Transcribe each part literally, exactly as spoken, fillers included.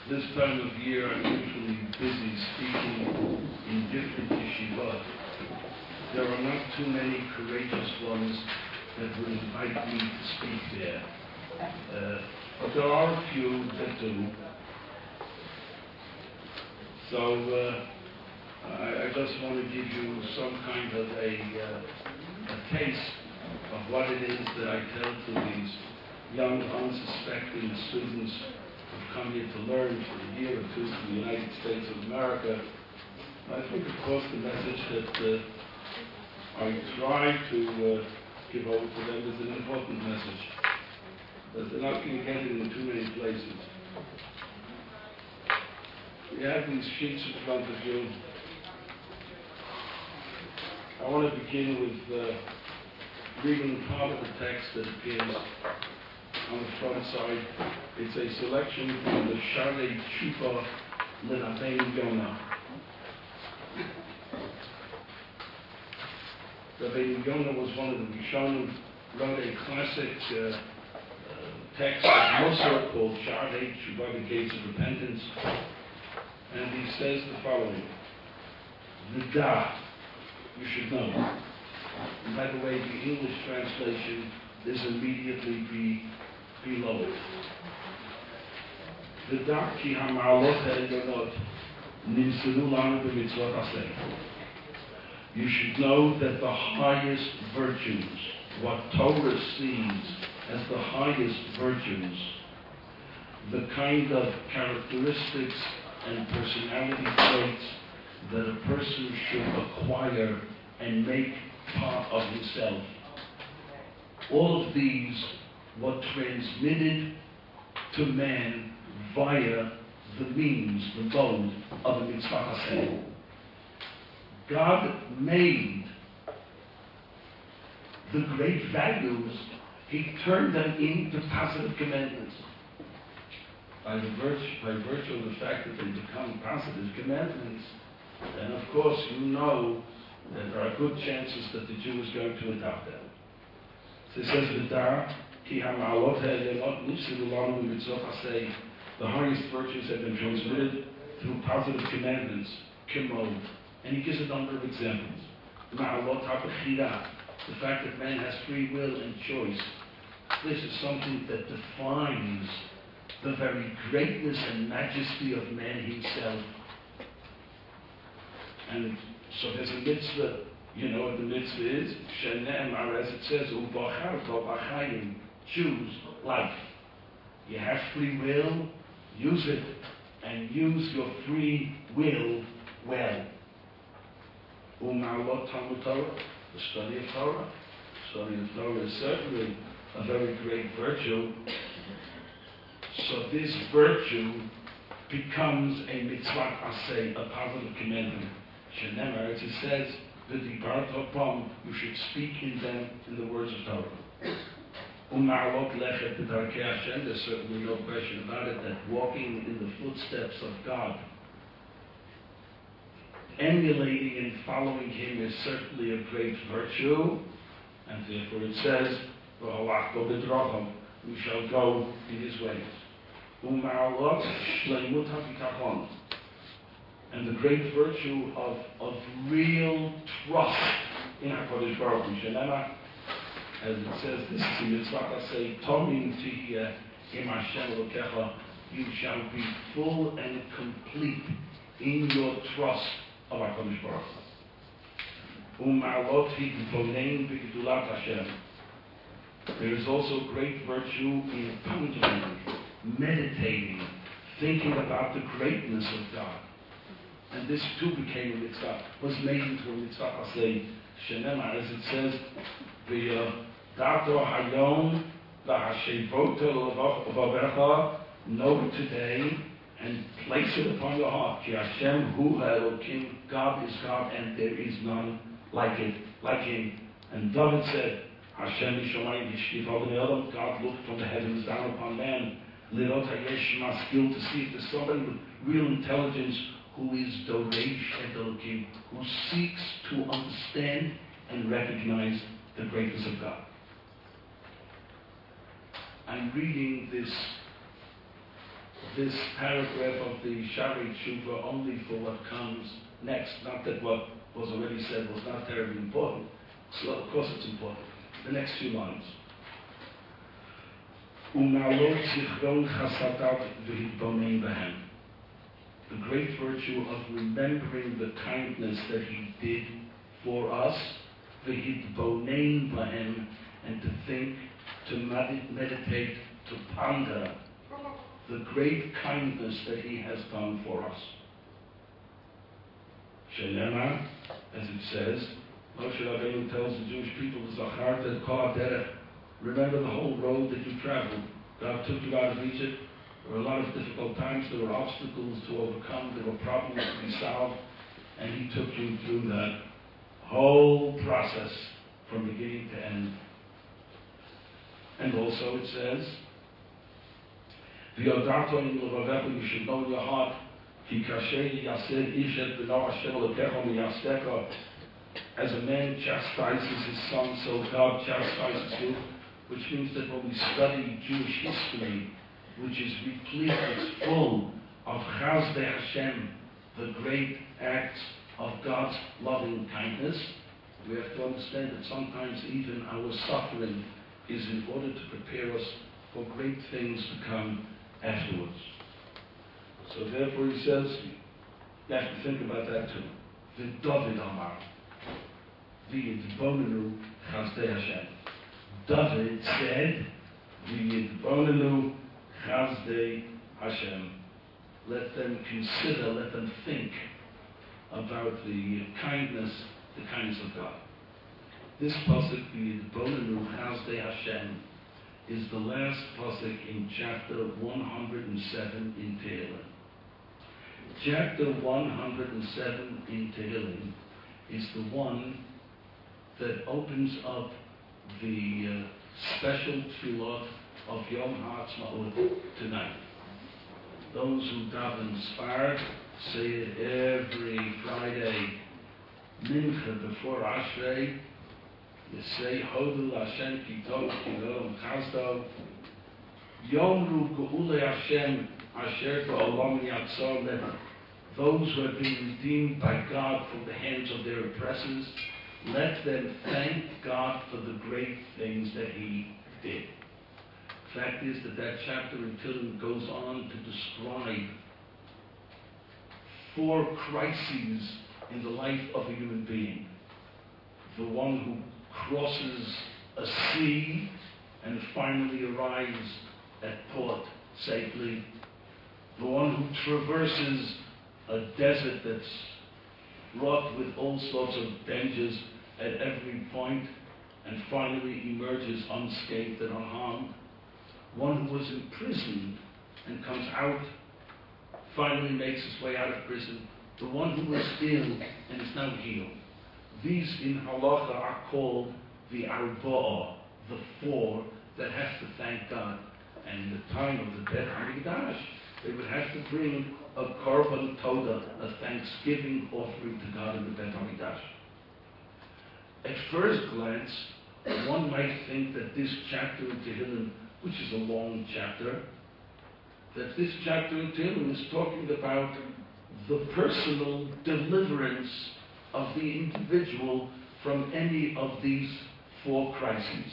this time of year I'm usually busy speaking in different yeshivot. There are not too many courageous ones that would invite me to speak there. Uh, but there are a few that do. So uh, I, I just want to give you some kind of a, uh, a taste of what it is that I tell to these young, unsuspecting students who've come here to learn for a year or two from the United States of America. I think, of course, the message that uh, I try to uh, give over to them is an important message, but they're not going to get it in too many places. We have these sheets in front of you. I want to begin with uh, reading part of the text that appears on the front side. It's a selection from the Sharei Tshuva L'Rabbeinu Yonah. Rabbeinu Yonah was one of the Rishonim, wrote a classic uh, uh, text of Musar called Sharei Tshuva, the Gates of Repentance, and he says the following: V'da, you should know. And by the way, the English translation is immediately be, below it. V'da ki ha'ma'alot ha'elionot nimtzu lanu b'mitzvot aseh. You should know that the highest virtues, what Torah sees as the highest virtues, the kind of characteristics and personality traits that a person should acquire and make part of himself. All of these were transmitted to man via the means, the mode of the mitzvah haseh. God made the great values, He turned them into positive commandments. By, the virtue, by virtue of the fact that they become positive commandments, then of course you know that there are good chances that the Jew is going to adopt them. So it says, V'da ki ha'ma'alot ha'elionot nimtzu lanu b'mitzvot aseh. The highest virtues have been transmitted through positive commandments, kimod. And he gives a number of examples. Ma'alot ha'bechira, the fact that man has free will and choice. This is something that defines the very greatness and majesty of man himself. And so there's a mitzvah, you know what the mitzvah is? Shene'emar, as it says, u'bacharto b'chayim, choose life. You have free will, use it, and use your free will well. U'ma'alot Talmud Torah, the study of Torah. The study of Torah is certainly a very great virtue. So this virtue becomes a mitzvah aseh, a positive commandment. Shenemar, as it says, v'dibarto b'hom, you should speak in them in the words of Torah. U'ma'alot lechet b'darkei Hashem, there's certainly no question about it, that walking in the footsteps of God, emulating and following Him is certainly a great virtue, and therefore it says, v'halachto b'dracham, we shall go in His ways. U'ma'alot shleimut ha'bitachon, and the great virtue of, of real trust in HaKadosh Baruch Hu. Shenemar, as it says, this is a mitzvah aseh, tomim tihiyeh im Hashem Elokecha, you shall be full and complete in your trust of HaKadosh Baruch Hu. U'ma'alot hitbonein b'gedulat Hashem. There is also great virtue in pondering, meditating, thinking about the greatness of God. And this too became a mitzvah, was made into a mitzvah aseh. Shenemar, as it says, v'yadato hayom v'hashevoto l'vavecha, know it today and place it upon your heart. Ki Hashem hu ha'elokim, God is God and there is none like it, like Him. And David said, Hashem mishamayim hishkiv al bnei adam, God looked from the heavens down upon man, lirot hayesh maskil, to see if there's somebody with real intelligence who is Doresh et Elokim, who seeks to understand and recognize the greatness of God. I'm reading this this paragraph of the Shaarei Tshuva only for what comes next. Not that what was already said was not terribly important. So of course it's important. The next few lines. The great virtue of remembering the kindness that he did for us, v'hitbonein b'hem, and to think, to meditate, to ponder the great kindness that he has done for us. Shenemar, as it says, Moshe Rabbeinu tells the Jewish people, Zacharta kol haderech, remember the whole road that you traveled. God took you out of Egypt. There were a lot of difficult times. There were obstacles to overcome. There were problems to be solved. And he took you through that whole process from beginning to end. And also it says, V'yodato in levavecha, you should know in your heart, Ki kasher yaseh ish et b'no Hashem elokecha miyastecha. As a man chastises his son, so God chastises you. Which means that when we study Jewish history, which is replete, it's full of Chazdei Hashem, the great acts of God's loving kindness, we have to understand that sometimes even our suffering is in order to prepare us for great things to come afterwards. So therefore he says, you have to think about that too. The David Amar, the Yidbonenu Chazdei Hashem. David said, V'yidbonenu chazdei Hashem. Let them consider, let them think about the kindness, the kindness of God. This pasuk, V'yidbonenu chazdei Hashem, is the last pasuk in chapter one hundred seven in Tehillim. Chapter one hundred seven in Tehillim is the one that opens up the uh, special tefillah of Yom HaAtzmaut tonight. Those who daven Sfard say it every Friday, Mincha before Ashrei. You say Hodel Hashem Ki Tov Ki Olam Chazdo. Yomru Geulei Hashem Asher Ba'olam Yatzor Leh. Those who have been redeemed by God from the hands of their oppressors, let them thank God for the great things that he did. The fact is that that chapter in Tehillim goes on to describe four crises in the life of a human being. The one who crosses a sea and finally arrives at port safely. The one who traverses a desert that's wrought with all sorts of dangers at every point and finally emerges unscathed and unharmed. One who was imprisoned and comes out, finally makes his way out of prison. The one who was ill and is now healed. These in halacha are called the arba'ah, the four that have to thank God. And in the time of the Bet HaMikdash, they would have to bring a korban toda, a thanksgiving offering to God in the Bet HaMikdash. At first glance, one might think that this chapter in Tehillim, which is a long chapter, that this chapter in Tehillim is talking about the personal deliverance of the individual from any of these four crises.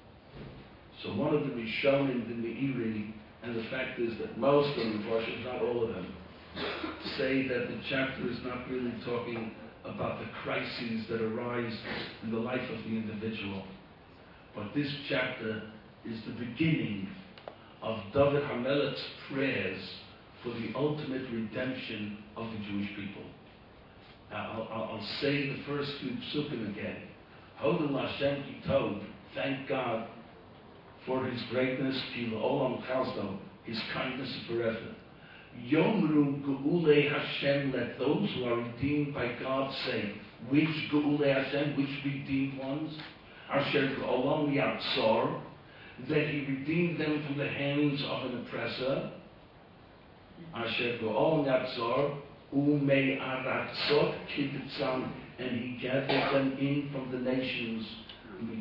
So one of them is shown in the Meiri, and the fact is that most of them, if not all of them, say that the chapter is not really talking about the crises that arise in the life of the individual. But this chapter is the beginning of David HaMelech's prayers for the ultimate redemption of the Jewish people. Now, I'll, I'll say the first few psukim again. Hodel Hashem Ki Tov, thank God for his greatness, Ki L'olam Chazdo, his kindness is forever. Yomru Geulei Hashem, let those who are redeemed by God say, which Geulei Hashem, which redeemed ones? Asher Olam Yatzor, that he redeemed them from the hands of an oppressor. Asher Olam Yatzor, Umei Aratzot Kibitzam, and he gathered them in from the nations,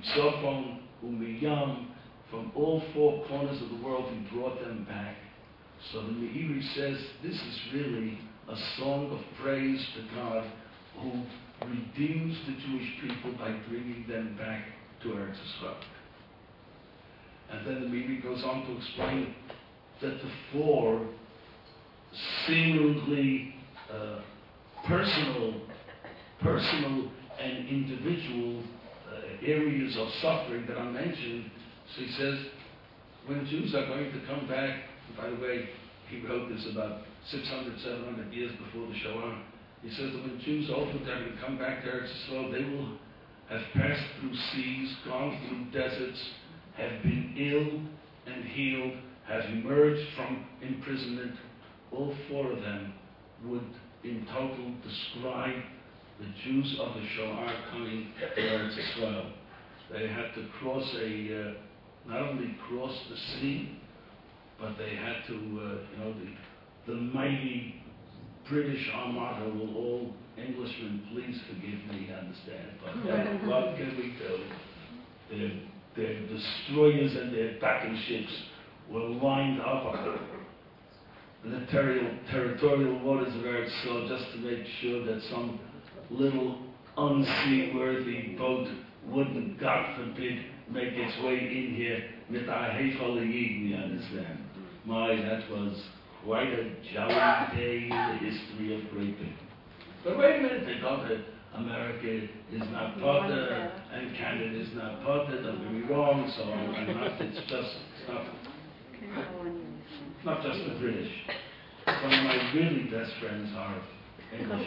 Mitzopon, Umiyam, from all four corners of the world, he brought them back. So the Meiri says this is really a song of praise to God who redeems the Jewish people by bringing them back to Eretz Yisrael. And then the Meiri goes on to explain that the four seemingly uh, personal, personal and individual uh, areas of suffering that are mentioned. So he says, when Jews are going to come back, by the way, he wrote this about six hundred, seven hundred years before the Shoah. He says that when Jews ultimately are going to come back to Eretz Yisrael, they will have passed through seas, gone through deserts, have been ill and healed, have emerged from imprisonment. All four of them would in total describe the Jews of the Shoah coming to Eretz Yisrael. They had to cross a, uh, not only cross the sea, but they had to, uh, you know, the, the mighty British Armada will all, Englishmen, please forgive me, understand, but uh, what can we do? Their, their destroyers and their battleships were lined up in the ter- territorial waters of Eretz Yisrael just to make sure that some little unseaworthy boat wouldn't, God forbid, make its way in here with a Heifel Yid, you understand? My, that was quite a jolly day in the history of Great Britain. But wait a minute, they got that America is not Potter and Canada is not Potter, don't get me wrong, so I'm not, it's just, it's not, it's not just the British. Some of my really best friends are English.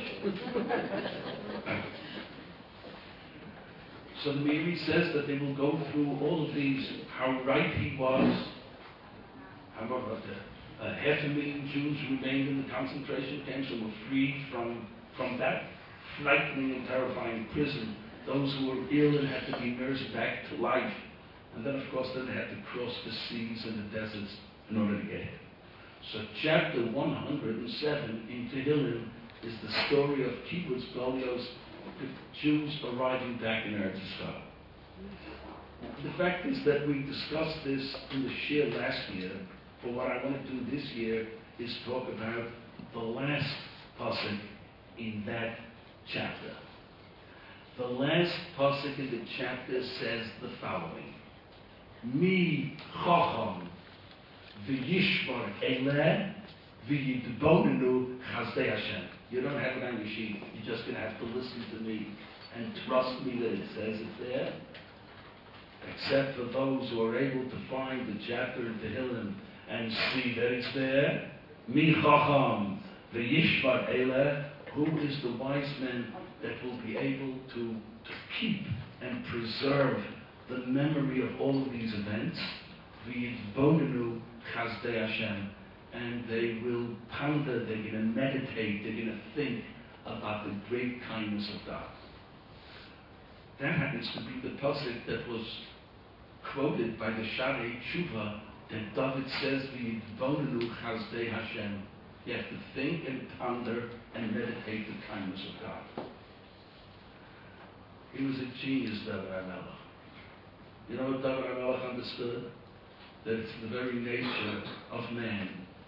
So the Meiri says that they will go through all of these, how right he was, how about uh, uh, half a million Jews remained in the concentration camps and were freed from, from that frightening and terrifying prison. Those who were ill and had to be nursed back to life. And then, of course, then they had to cross the seas and the deserts in order to get here. So chapter one hundred seven in Tehillim is the story of Kibbutz Golios, the Jews arriving back in Eretz Yisrael. The fact is that we discussed this in the Shir last year, but what I want to do this year is talk about the last pasuk in that chapter. The last pasuk in the chapter says the following: Mi chacham v'yishmar eleh v'yidbonenu chazdei Hashem. You don't have it on your sheet. You're just going to have to listen to me and trust me that it says it there. Except for those who are able to find the chapter in Tehillim and see that it's there. Mi chacham v'yishmar eleh. Who is the wise man that will be able to, to keep and preserve the memory of all of these events? V'yidbonenu chazdei Hashem. And they will ponder, they're going to meditate, they're going to think about the great kindness of God. That happens to be the pasuk that was quoted by the Sharei Tshuva that David says, V'yidbonenu chazdei Hashem. You have to think and ponder and meditate the kindness of God. He was a genius, David HaMelech. You know what David HaMelech understood? That it's the very nature of man.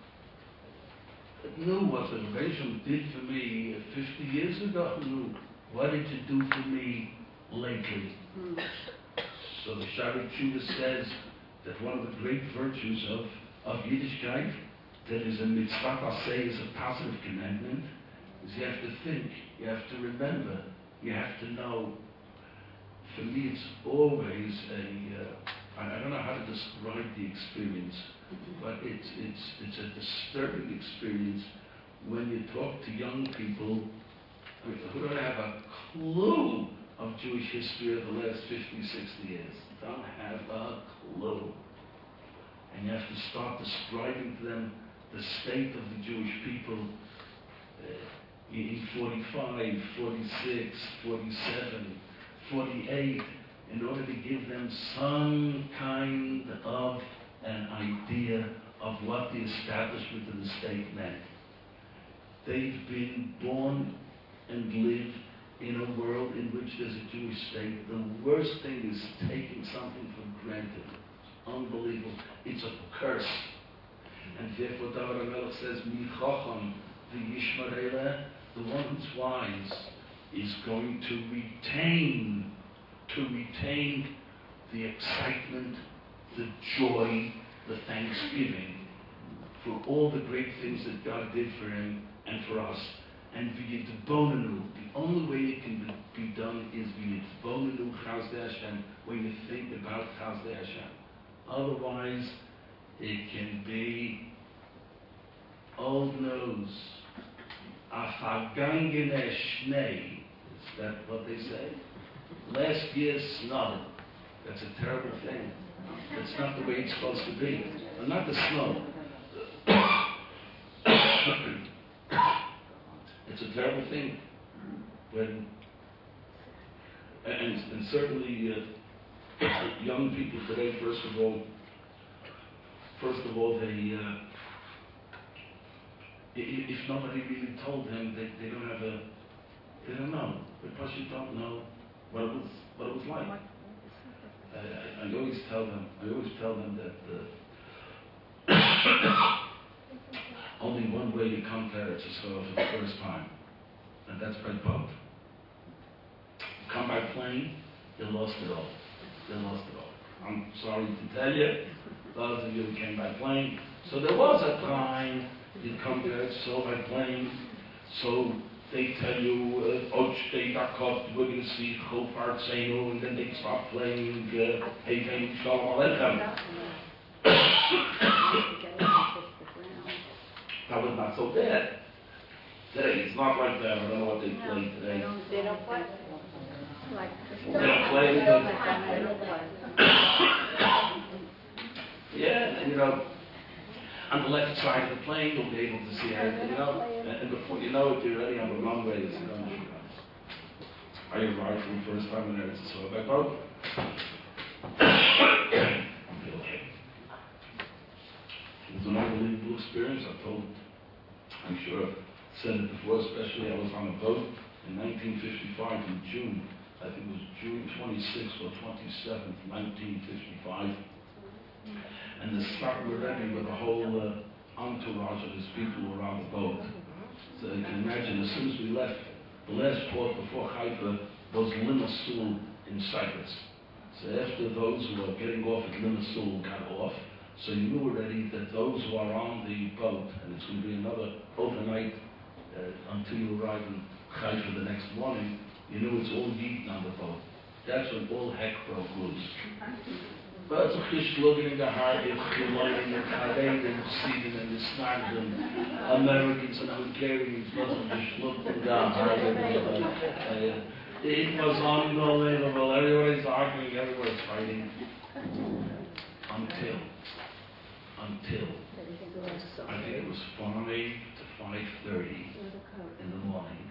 It knew what the Rebbeinu did for me fifty years ago. It knew, what did you do for me lately? Mm. So the Sharei Tshuva says that one of the great virtues of, of Yiddishkeit, that is a mitzvah aseh, is a positive commandment, is you have to think, you have to remember, you have to know. For me, it's always a, uh, I don't know how to describe the experience, but it's, it's, it's a disturbing experience when you talk to young people, I mean, who don't have a clue of Jewish history of the last fifty, sixty years. Don't have a clue. And you have to start describing to them the state of the Jewish people uh, in forty-five, forty-six, forty-seven, forty-eight, in order to give them some kind of an idea of what the establishment of the state meant. They've been born and live in a world in which there's a Jewish state. The worst thing is taking something for granted. It's unbelievable. It's a curse. And therefore David HaMelech says, Mi Chacham v'yishmarele, the one who's wise is going to retain, to retain the excitement, the joy, the thanksgiving for all the great things that God did for him and for us. And v'yitbonenu, the only way it can be done is v'yitbonenu chazdei Hashem, when you think about chazdei Hashem. Otherwise, it can be old news. A vergangene Schnee. Is that what they say? Last year's snow. That's a terrible thing. That's not the way it's supposed to be. Well, not the snow. It's a terrible thing when, and, and certainly uh, young people today, first of all, first of all, they, uh, if nobody really told them, they, they don't have a, they don't know. Because you don't know what it was, what it was like. I, I, I always tell them, I always tell them that uh, only one way to come to Eretz Yisrael for the first time, and that's by boat. You come by plane, you lost it all. You lost it all. I'm sorry to tell you, those of you who came by plane. So there was a time you'd come to Eretz Yisrael by plane, so they tell you, Och steht akot, we're going to see Chofar Tzenu, and then they stop playing Hey Vein Shalom Aleichem. That was not so bad. Today, it's not like that. I don't know what they play today. They don't, they don't play. Like, they don't play. They don't play. Yeah, and you know, on the left side of the plane, you'll be able to see everything, you know, and, and before you know it, you're already on the runways. You know, I arrived for the first time in Eretz Yisrael by boat. It was an unbelievable experience. I told, I'm sure I've said it before, especially I was on a boat in nineteen fifty-five in June. I think it was June twenty-sixth or twenty-seventh, nineteen fifty-five. And the start were ready with a whole uh, entourage of his people around the boat. So you can imagine, as soon as we left, the last port before Haifa was Limassol in Cyprus. So after those who were getting off at Limassol got off, so you knew already that those who are on the boat, and it's going to be another overnight uh, until you arrive in Haifa the next morning, you knew it's all Yidden on the boat. That's when all heck broke loose. But it's a fish looking in the heart, it's lighting and Canadians and Sweden and the Snards and Americans and Hungarians, wasn't fish looking in the heart. It was unbelievable. Everybody's arguing, everybody's fighting. Until, until, I think it was five to five thirty in the morning,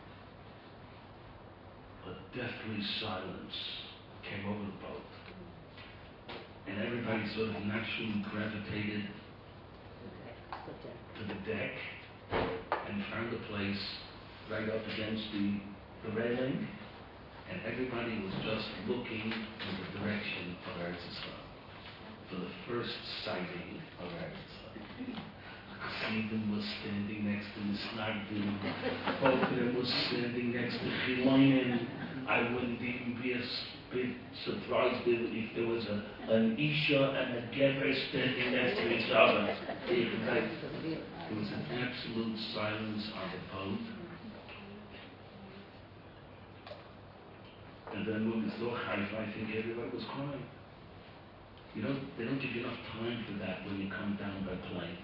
a deathly silence came over the boat. And everybody sort of naturally gravitated to the deck and found a place right up against the, the railing, and everybody was just looking in the direction of Eretz Yisrael for the first sighting of Eretz Yisrael. Stephen was standing next to Miss Nagdin, both of them was standing next to Chilonin. I wouldn't even be a bit surprised if there was a, an Isha and a Geber standing next to each other. There was an absolute silence on the boat. And then when we saw Haifa, I think everybody was crying. You know, they don't give you enough time for that when you come down by plane.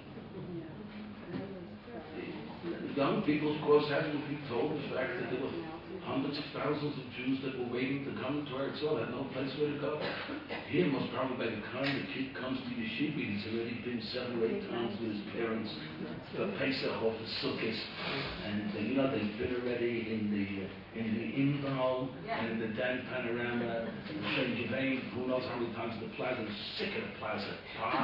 The young people, of course, hadn't been told the fact that there were hundreds of thousands of Jews that were waiting to come to Eretz Yisrael, had no place where to go. Here, most probably by the time the kid comes to Yeshiva, he's already been seven or eight times with his parents for Pesach or for Sukkot, and uh, you know they've been already in the uh, in the Inval and in the Dan Panorama, Shem Givain, who knows how many times the plaza. I'm sick of the plaza.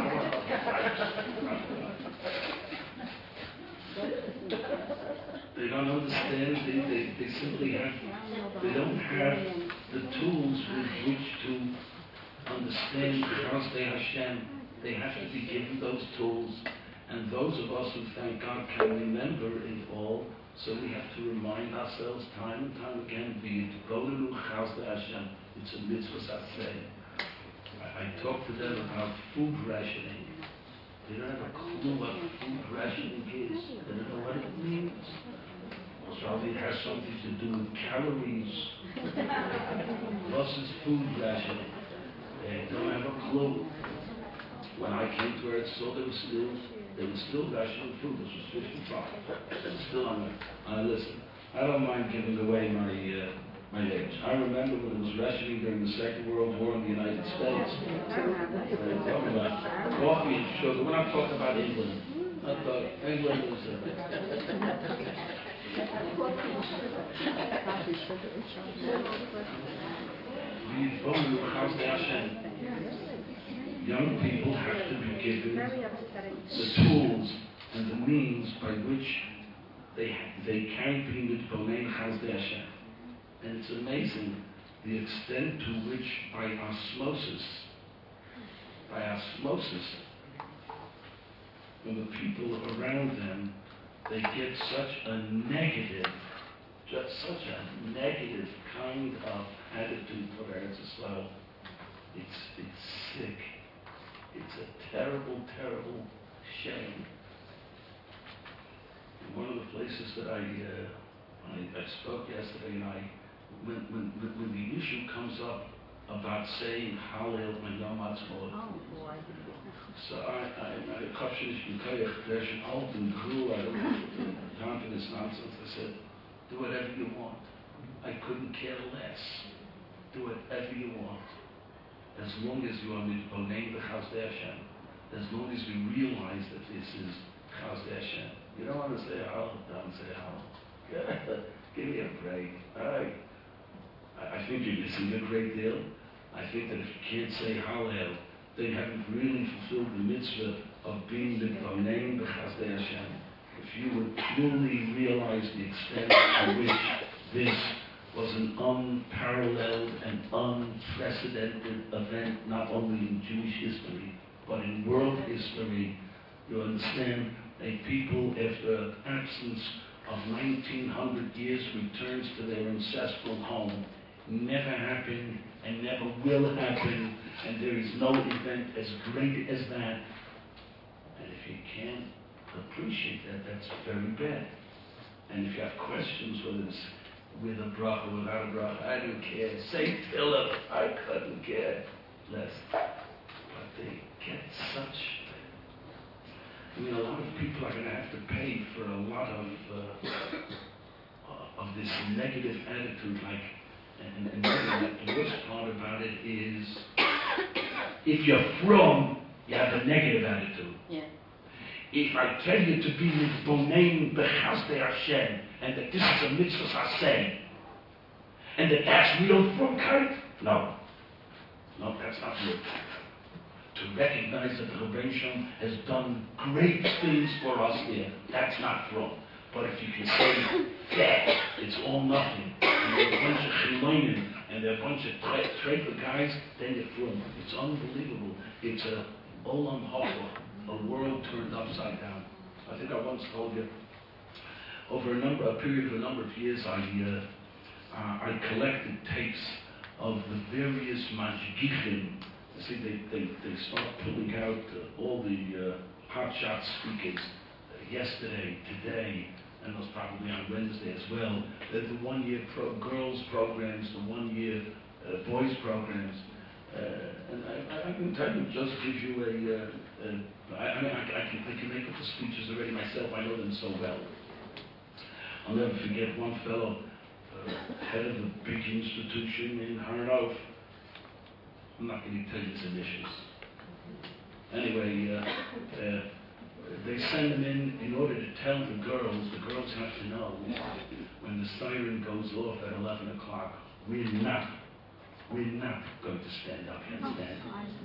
They don't understand, they, they, they simply have, they don't have the tools with which to understand Chazdei Hashem. They have to be given those tools, And those of us who, thank God, can remember it all, so we have to remind ourselves time and time again, be it Golenu Chazde Hashem, it's a mitzvah saseh. I, I talk to them about food rationing. They don't have a clue what food rationing is. They don't know what it means. Probably it has something to do with calories. What is food rationing? They don't have a clue. When I came to Eretz Yisrael, they were still, they were still rationing food. This was fifty-five. It's still on there. Uh, listen, I don't mind giving away my uh, my age. I remember when it was rationing during the Second World War in the United States. We're talking about coffee and sugar. We're not talking about England. I thought England was uh, young people have to be given the tools and the means by which they they can be mitbonein chazdei Hashem. And it's amazing the extent to which by osmosis, by osmosis, when the people around them, they get such a negative, just such a negative kind of attitude for Eretz Yisrael. It's it's sick. It's a terrible, terrible shame. In one of the places that I uh, I, I spoke yesterday, and I when, when when the issue comes up about saying Hallel when Yom Ha'atzmaut. So I, I, I, Kopshinish B'Koyach, there's an open crew, I don't have time for this nonsense. I said, do whatever you want. I couldn't care less. Do whatever you want. As long as you are mitbonein b'chazdei Hashem, as long as we realize that this is chazdei Hashem. You don't want to say Hallel, don't say Hallel. Give me a break. All right. I, I think you're missing a great deal. I think that if you can't say Hallel, they haven't really fulfilled the mitzvah of being mitbonein b'chazdei Hashem. If you would truly realize the extent to which this was an unparalleled and unprecedented event, not only in Jewish history, but in world history, you understand, a people after an absence of nineteen hundred years returns to their ancestral home. Never happened and never will happen, and there is no event as great as that. And if you can't appreciate that, that's very bad. And if you have questions whether it's with a bracha or without a bracha, I don't care. Say Philip, I couldn't care less. But they get such. I mean, a lot of people are going to have to pay for a lot of uh, of this negative attitude. Like, and, and the worst part about it is, if you're from, you have a negative attitude. Yeah. If I tell you to be mitbonein b'chazdei Hashem, and that this is a mitzvah saseh, and that that's real frumkeit, no, no, that's not real. To recognize that the Rebbeinu Shalom has done great things for us here, that's not frum. But if you can say that, it's all nothing, and they're a bunch of chilonim, and they're a bunch of traitor guys, then you're frum. It's unbelievable. It's a olam haba, a world turned upside down. I think I once told you, over a number, a period of a number of years, I uh, uh, I collected tapes of the various mashgichim. You see, they, they, they start pulling out uh, all the uh, hotshot speakers uh, yesterday, today, and was probably on Wednesday as well. They're the one-year pro- girls programs, the one-year uh, boys programs. Uh, and I, I can tell you, just give you a, uh, a I, I mean, I, I, can, I can make up the speeches already myself. I know them so well. I'll never forget one fellow, uh, head of a big institution in Harnof. I'm not going to tell you his initials. Anyway, uh, uh, they send them in in order to tell the girls, the girls have to know, when the siren goes off at eleven o'clock, we're not, we're not going to stand up and stand.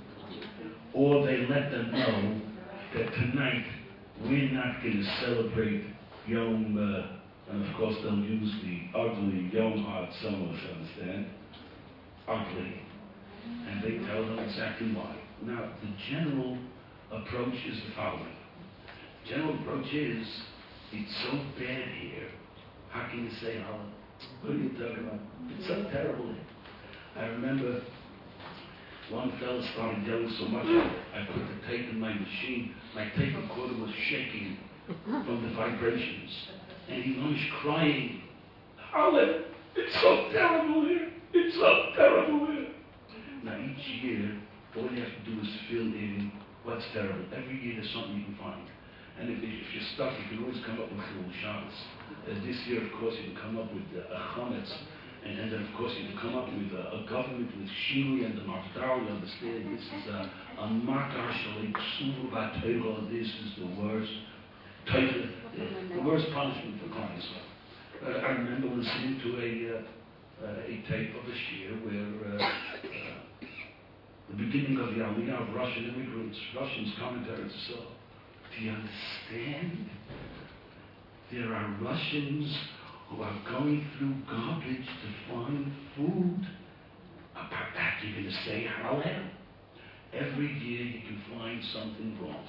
Or they let them know that tonight we're not going to celebrate Yom, uh, and of course they'll use the ugly Yom Ha'atzmaut, understand? Ugly. And they tell them exactly why. Now, the general approach is the following. General approach is, it's so bad here. How can you say Allah? What are you talking about? It's so terrible here. I remember one fellow started yelling so much, I, I put the tape in my machine. My tape recorder was shaking from the vibrations. And he was crying, Allah, it's so terrible here. It's so terrible here. Now each year, all you have to do is fill in what's terrible. Every year there's something you can find. And if, if you're stuck, you can always come up with Chilul Shabbos. Uh, this year, of course, you can come up with uh, a Chametz. And, and then, of course, you can come up with uh, a government with Shili and the Mafdal. You understand? This is a Makar Shalek Suvu Batego. This is the worst, the, the worst punishment for crime. Uh, I remember listening to a, uh, uh, a tape of a year where uh, uh, the beginning of the Aliyah of Russian immigrants, Russians commentary to Islam. Do you understand? There are Russians who are going through garbage to find food. About that, you're going to say halal. Every year you can find something wrong.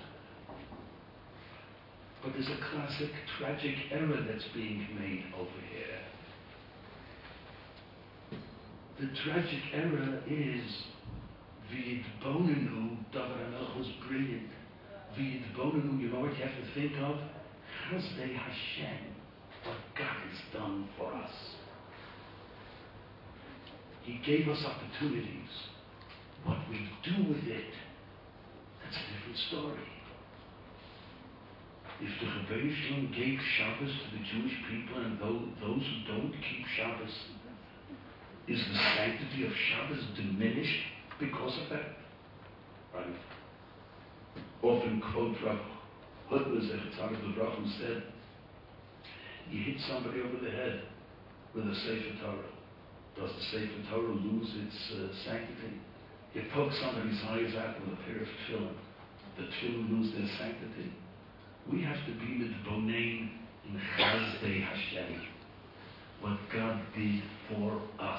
But there's a classic tragic error that's being made over here. The tragic error is V'yidbonenu, David HaMelech was brilliant. V'yidbonenu, you know what you have to think of? Chazdei Hashem, what God has done for us. He gave us opportunities. What we do with it, that's a different story. If the Rebbeinu Shalom gave Shabbos to the Jewish people and those who don't keep Shabbos, is the sanctity of Shabbos diminished because of that? Right? Often quote Rav Hutner Zechatzadik Levrach, who said, you hit somebody over the head with a Sefer Torah. Does the Sefer Torah lose its uh, sanctity? You poke somebody's eyes out with a pair of tefillin. The tefillin lose their sanctity. We have to be with Bonain in Chazdei Hashem. What God did for us.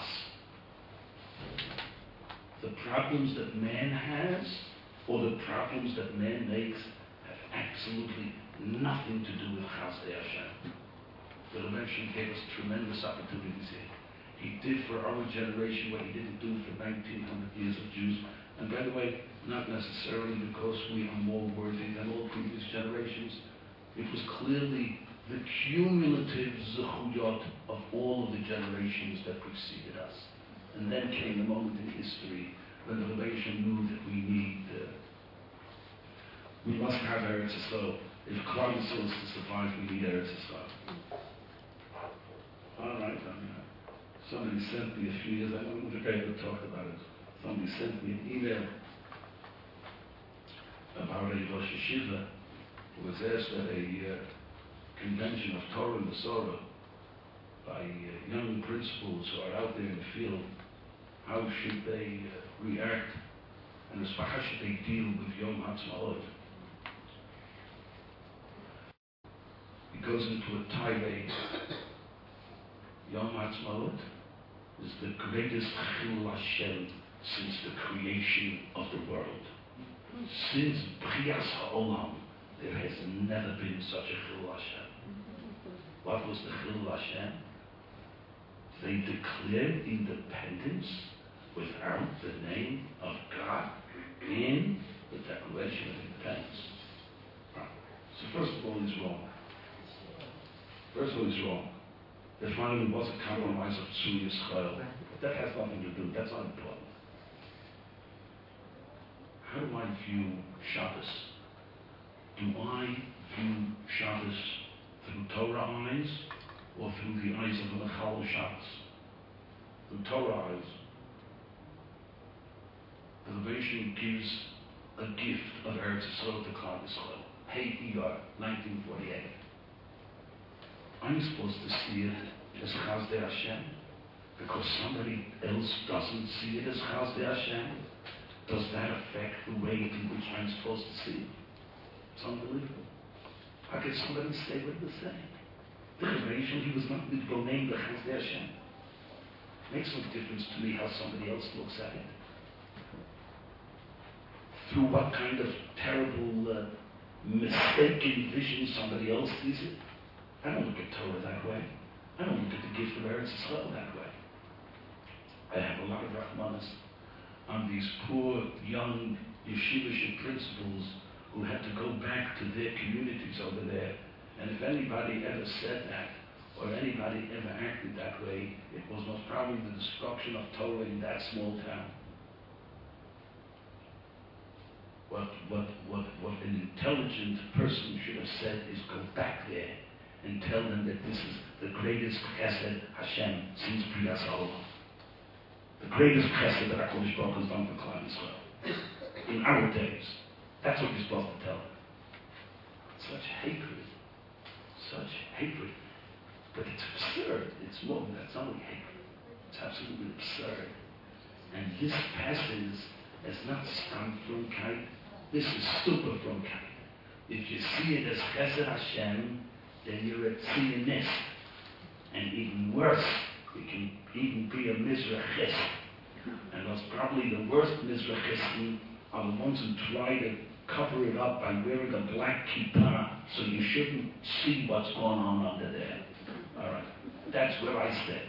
The problems that man has, or the problems that man makes, have absolutely nothing to do with Chazdei Hashem. The Rebbe gave us tremendous opportunities here. He did for our generation what he didn't do for nineteen hundred years of Jews. And by the way, not necessarily because we are more worthy than all previous generations. It was clearly the cumulative zechuyot of all of the generations that preceded us. And then came the moment in history when the Rebbe knew that we need, uh, we must have Eretz Yisrael. If Klal Yisrael is to survive, we need Eretz Yisrael. All right, I mean, somebody sent me a few years, I don't think I ever talked about it. Somebody sent me an email about a Rosh Yeshiva who was asked at a uh, convention of Torah and Masorah by uh, young principals who are out there in the field, how should they uh, react and as far how should they deal with Yom HaTzmaot. He goes into a tirade. Yom HaTzmaot is the greatest Chilul Hashem since the creation of the world. Since Brias HaOlam, there has never been such a Chilul Hashem. What was the Chilul Hashem? They declared independence without the name of God in the Declaration of Independence. Right. So first of all, he's wrong. First of all, he's wrong. There finally was a compromise of Tzur Yisrael. But that has nothing to do, that's not important. How do I view Shabbos? Do I view Shabbos through Torah eyes or through the eyes of a Mechal Shabbos? Through Torah eyes. The Rebbe gives a gift of Eretz Yisrael to Klal Yisrael. Hey Iyar, nineteen forty-eight. I'm supposed to see it as Chazdei Hashem because somebody else doesn't see it as Chazdei Hashem. Does that affect the way in which I'm supposed to see it? It's unbelievable. How could somebody say what they're saying? The Rebbe, he was not with Bonain the Chazdei Hashem. Makes no difference to me how somebody else looks at it. Through what kind of terrible uh, mistaken vision, somebody else sees it. I don't look at Torah that way. I don't look at the gift of Eretz Yisrael that way. I have a lot of rahmanas on these poor, young yeshivish principals who had to go back to their communities over there. And if anybody ever said that, or anybody ever acted that way, it was most probably the destruction of Torah in that small town. What, what, what, what an intelligent person should have said is go back there and tell them that this is the greatest chesed Hashem since Priyas Olam. The greatest chesed that HaKadosh Baruch Hu has done for Klal Yisrael. In our days. That's what you're supposed to tell them. Such hatred. Such hatred. But it's absurd. It's more than that. It's not only hatred. It's absolutely absurd. And this passes as not stam frumkeit. This is super frumkeit. If you see it as chesed Hashem, then you're a Zionist. And even worse, it can even be a Mizrachist. And that's probably the worst Mizrachists are the ones who try to cover it up by wearing a black kippah so you shouldn't see what's going on under there. All right, that's where I stand.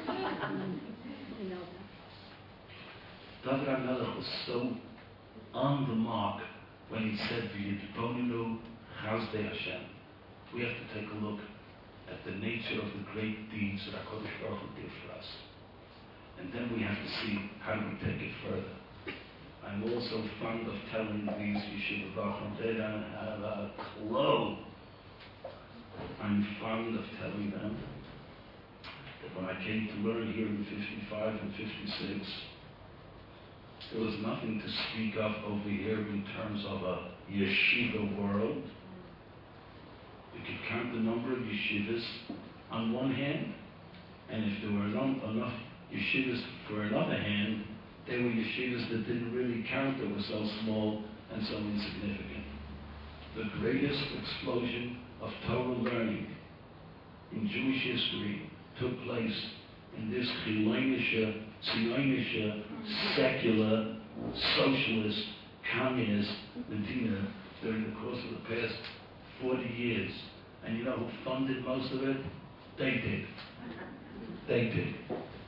David HaMelech was so on the mark when he said, "V'yitbonenu chazdei Hashem." We have to take a look at the nature of the great deeds that HaKadosh Baruch Hu did for us. And then we have to see how do we take it further. I'm also fond of telling these yeshiva bachim, they don't have a clue. I'm fond of telling them that when I came to learn here in fifty-five and fifty-six, there was nothing to speak of over here in terms of a yeshiva world. You could count the number of yeshivas on one hand, and if there were enough, enough yeshivas for another hand, they were yeshivas that didn't really count, that were so small and so insignificant. The greatest explosion of Torah learning in Jewish history took place in this Chilonische, Zionische, secular, socialist, communist Medina during the course of the past forty years. And you know who funded most of it? They did. They did.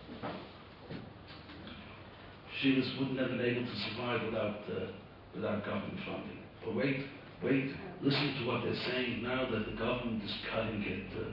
Shivas wouldn't have been able to survive without uh, without government funding. But wait, wait, listen to what they're saying now that the government is cutting it. Uh,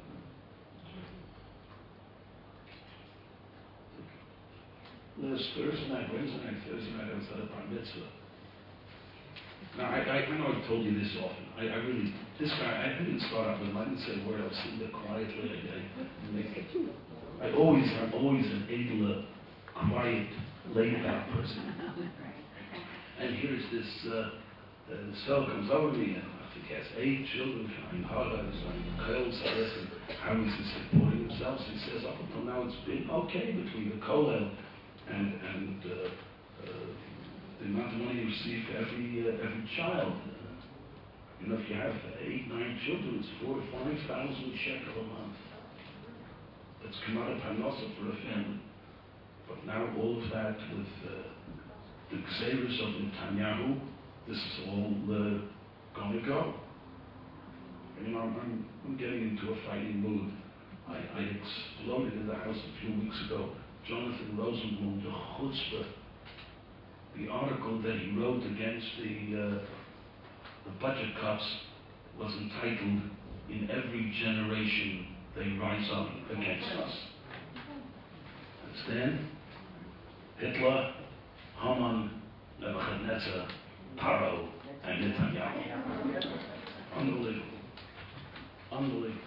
last Thursday night, Wednesday night, Thursday night, I was at a bar mitzvah. Now, I, I, I know I've told you this often. I, I really, this guy, I didn't start out with him. I didn't say a word. I was sitting there quietly. I, I, make, I always, I'm always an able, quiet, laid-back person. And here's this, uh, uh, this fellow comes over to me, and I think he has eight children, I'm hard on his own, Kollel, and how is he supporting himself? He says, up until now it's been okay between the Kollel and, and uh, uh, the amount of money you receive for every, uh, every child. Uh, you know, if you have eight, nine children, it's four to five thousand shekel a month. That's come out of Parnassa for a family. But now all of that with uh, the Gzeiros of Netanyahu, this is all uh, going to go. And, you know, I'm, I'm getting into a fighting mood. I, I exploded in the house a few weeks ago. Jonathan Rosenblum, the chutzpah, the article that he wrote against the, uh, the budget cuts was entitled, "In Every Generation They Rise Up Against Us." Understand? Hitler, Haman, Nebuchadnezzar, Paro, and Netanyahu. Unbelievable. Unbelievable.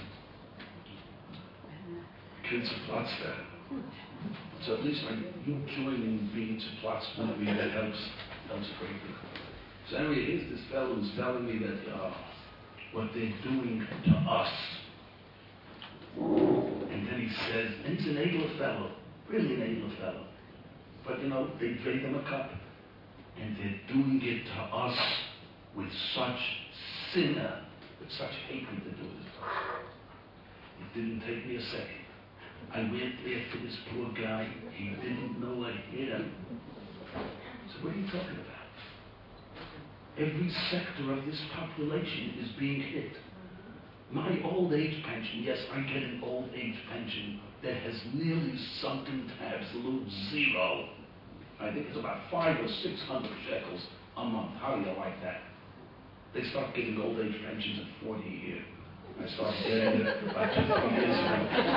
Kids are Platzker. So at least like you joining being to Platz with me, that helps, helps greatly. So anyway, here's this fellow who's telling me that uh, what they're doing to us. And then he says, and he's an able fellow, really an able fellow. But you know, they trade them a cup. And they're doing it to us with such sinner, with such hatred to do it. It didn't take me a second. I went there for this poor guy. He didn't know I hit him. So what are you talking about? every sector of this population is being hit. My old age pension, yes, I get an old age pension that has nearly sunk to absolute zero. I think it's about five or six hundred shekels a month. How do you like that? They start getting old age pensions at forty a year. I started getting it about two, three years ago.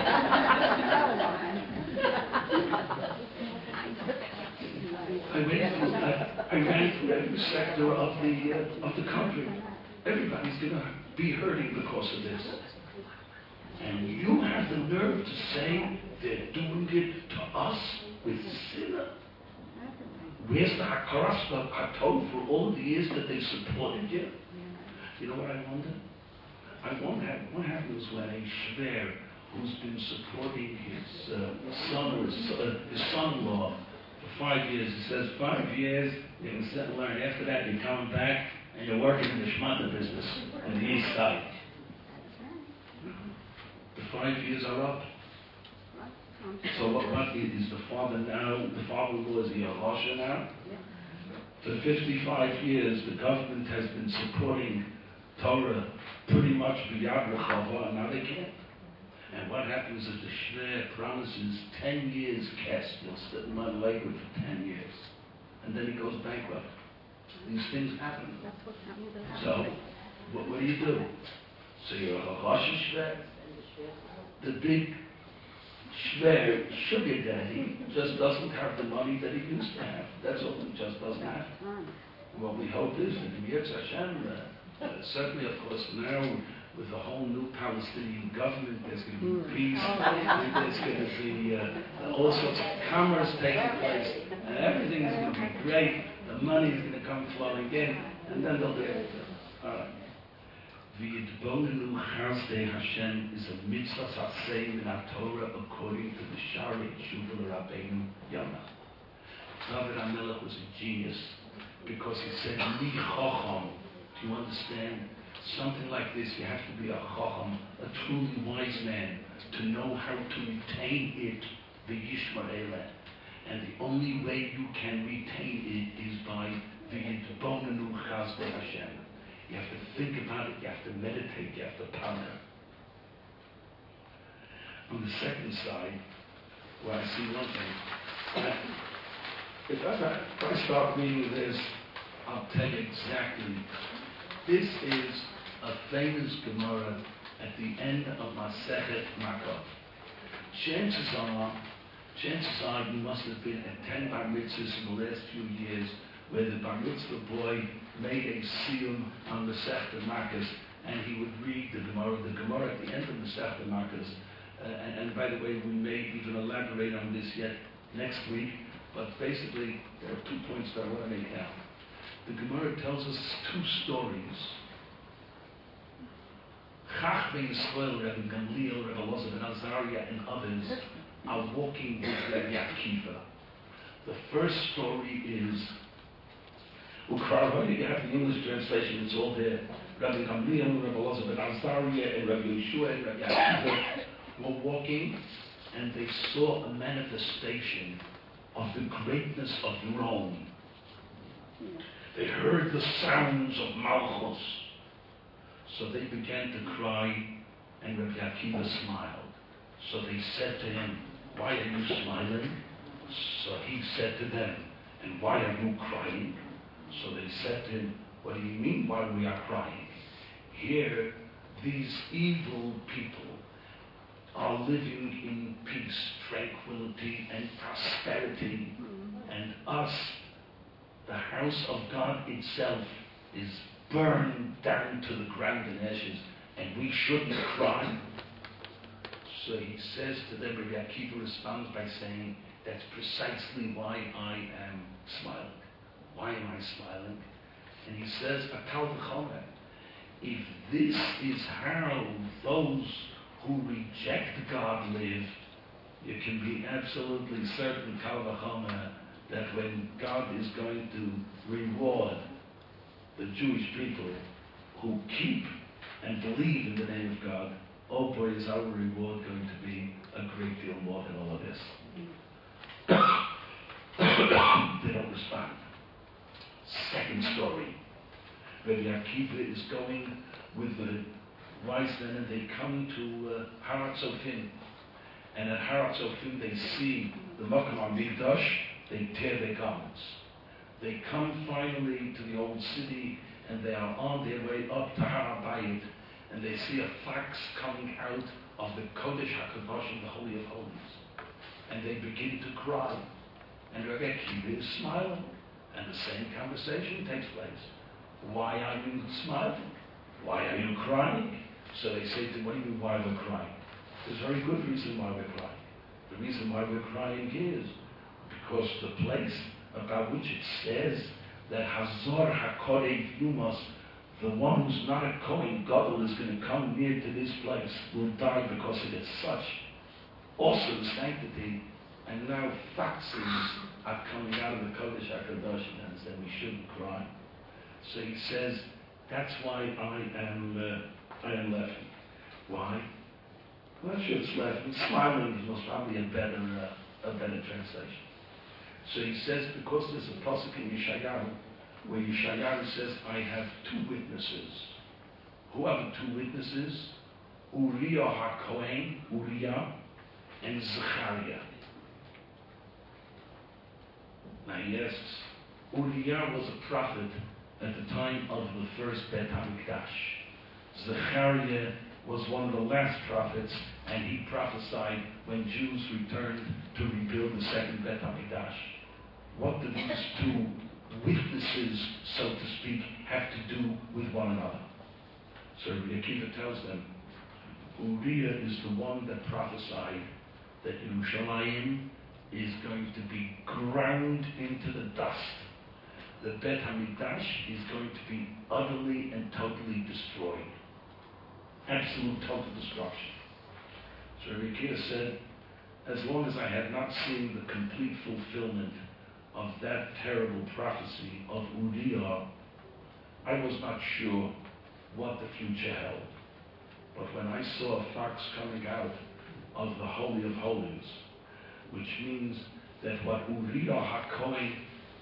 I ran through, I, I ran through every sector of the uh, of the country. Everybody's going to be hurting because of this. And you have the nerve to say they're doing it to us with sinner. Where's the hakaras hatov for all the years that they supported you? You know what I wonder? I wonder what happens when a shver who's been supporting his uh, son or his, uh, his son-in-law for five years, he says, five years, you can sit and learn. After that, you're coming back and you're working in the shmata business in the east side. The five years are up. So what, what is the father now, the father-in-law is the Arasha now? For fifty-five years, the government has been supporting Torah pretty much b'yad l'chava, and now they can't. And what happens if the shver promises ten years cash, you'll sit in my language for ten years, and then he goes bankrupt? These things happen. So, what, what do you do? So you're a Rosh shver. The big shver, sugar daddy, just doesn't have the money that he used to have. That's all, he just doesn't have. What we hope is that the Yetz Hashem, uh, uh, certainly, of course, now with the whole new Palestinian government, there's going to be peace, there's going to be uh, all sorts of commerce taking place, and everything is going to be great. The money is going to come flowing in, and then they'll do it. All right. V'yidbonenu chazdei Hashem is a mitzvah saseh in our Torah according to the Shari Tshuva Rabbeinu Yonah. David HaMelech was a genius because he said, Mi chacham. Do you understand? Something like this, you have to be a chacham, a truly wise man, to know how to retain it, the Yishmar Eleh. And the only way you can retain it is by the Yidbonenu chazdei Hashem. You have to think about it, you have to meditate, you have to ponder. On the second side, where I see one thing, that if I, if I start reading this, I'll tell you exactly. This is a famous Gemara at the end of Masechet Makot. Chances are, chances are you must have been at ten bar mitzvahs in the last few years where the bar mitzvah boy made a siyum on the Masechet Makos, and he would read the Gemara, the Gemara at the end of the Masechet Makos. Uh, and, and by the way, we may even elaborate on this yet next week, but basically there are two points that I want to make now. The Gemara tells us two stories. Chach ben Yisrael, Rabbi Gamliel, Rabbi Elazar ben Azariah, and others are walking with Rabbi Akiva. The first story is, you have the English translation, it's all there. Rabbi Gamliel, Rabbi Elazar ben Azariah, and Rabbi Yeshua and Rabbi Akiva were walking, and they saw a manifestation of the greatness of Rome. They heard the sounds of Malchus. So they began to cry, and Rabbi Akiva smiled. So they said to him, why are you smiling? So he said to them, and why are you crying? So they said to him, what do you mean why we are crying? Here, these evil people are living in peace, tranquility, and prosperity, and us, the house of God itself, is burned down to the ground in ashes, and we shouldn't cry. So he says to them, Rabbi Akiva responds by saying, that's precisely why I am smiling. Why am I smiling? And he says, Akal v'chomer, if this is how those who reject God live, you can be absolutely certain, Kal v'chomer, that when God is going to reward the Jewish people who keep and believe in the name of God, oh boy, is our reward going to be a great deal more than all of this. They don't respond. Second story. Rabbi Akiva is going with the wise men, and they come to uh, Har HaTzofim. And at Har HaTzofim they see the Makom HaMikdash, they tear their garments. They come finally to the old city, and they are on their way up to Har HaBayit, and they see a fox coming out of the Kodesh HaKadoshim, the Holy of Holies. And they begin to cry. And Rabbi Akiva is smiling. And the same conversation takes place. Why are you smiling? Why are you crying? So they say to him, what do you mean, why we're crying? There's a very good reason why we're crying. The reason why we're crying is because the place about which it says that Hazor HaKorei Yumas, the one who's not a Kohen Gadol is going to come near to this place, will die because it is such awesome sanctity, and now foxes are coming out of the Kodesh HaKadoshim, and said we shouldn't cry. So he says, that's why I am uh, I am laughing. Why? I'm not sure it's laughing. Smiling is most probably a better uh, a better translation. So he says, because there's a pasuk in Yeshayahu where Yeshayahu says, I have two witnesses. Who are the two witnesses? Uriah HaKohen, Uriah, and Zechariah. Now he asks, Uriah was a prophet at the time of the first Bet HaMikdash. Zechariah was one of the last prophets, and he prophesied when Jews returned to rebuild the second Bet HaMikdash. What do these two witnesses, so to speak, have to do with one another? So Rabbi Akiva tells them, Uriah is the one that prophesied that Yerushalayim is going to be ground into the dust. The Bet HaMikdash is going to be utterly and totally destroyed. Absolute total destruction. So Rabbi Akiva said, as long as I had not seen the complete fulfillment of that terrible prophecy of Uriah, I was not sure what the future held. But when I saw a fox coming out of the Holy of Holies, which means that what Uriah HaKohen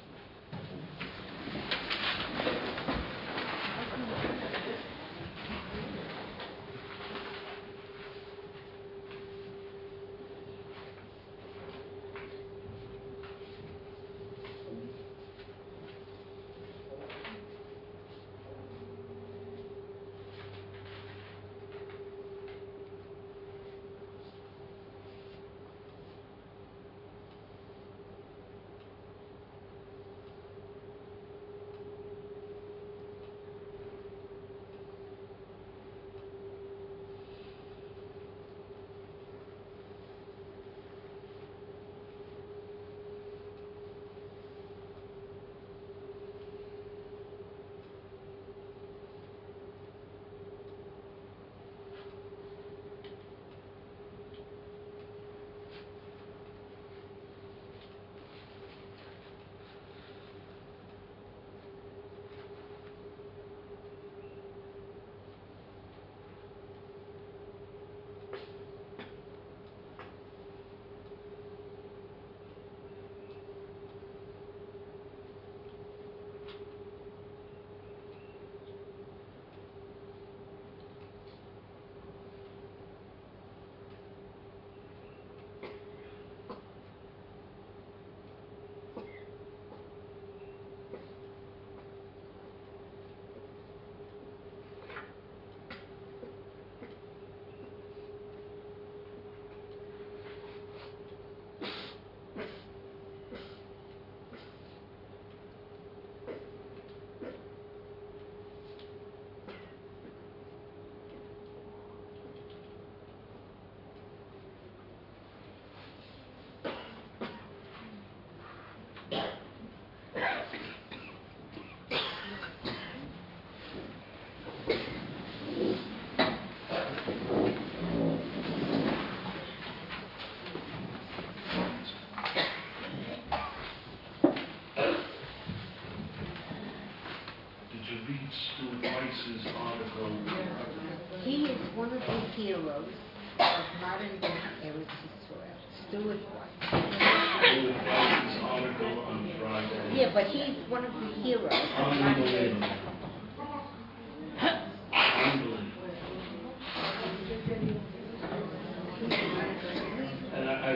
He is one of the heroes of modern day Eretz Yisrael. Stuart Weiss. Stuart Weiss's article on Friday. Yeah, but he's one of the heroes of modern day.